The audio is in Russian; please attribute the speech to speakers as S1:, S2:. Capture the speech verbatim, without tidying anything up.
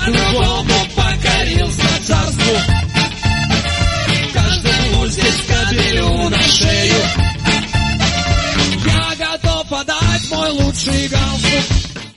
S1: другому покорился царству. Каждому здесь кабелю на шею. Я готов отдать мой лучший год.